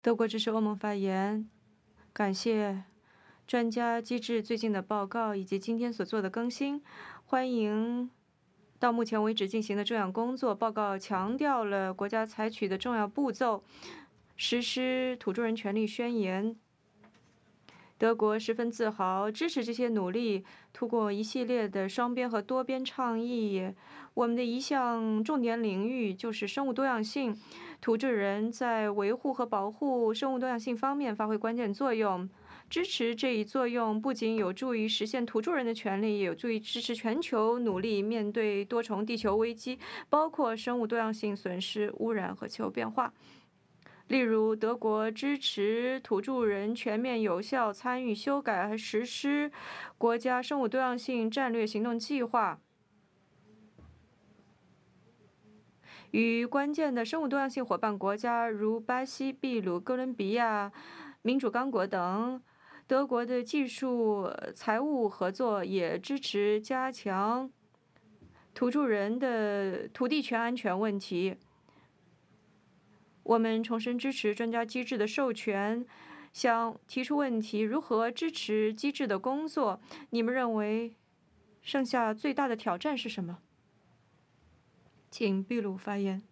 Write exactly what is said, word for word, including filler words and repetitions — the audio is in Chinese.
德国支持欧盟发言，感谢专家机制最近的报告以及今天所做的更新，欢迎到目前为止进行的这样工作。报告强调了国家采取的重要步骤，实施土著人权利宣言。德国十分自豪，支持这些努力。通过一系列的双边和多边倡议，我们的一项重点领域就是生物多样性。土著人在维护和保护生物多样性方面发挥关键作用。支持这一作用不仅有助于实现土著人的权利，也有助于支持全球努力面对多重地球危机，包括生物多样性损失、污染和气候变化。例如，德国支持土著人全面有效参与修改和实施国家生物多样性战略行动计划，与关键的生物多样性伙伴国家如巴西、秘鲁、哥伦比亚、民主刚果等。德国的技术、财务合作也支持加强土著人的土地权安全问题。我们重申支持专家机制的授权，想提出问题：如何支持机制的工作？你们认为剩下最大的挑战是什么？请秘鲁发言。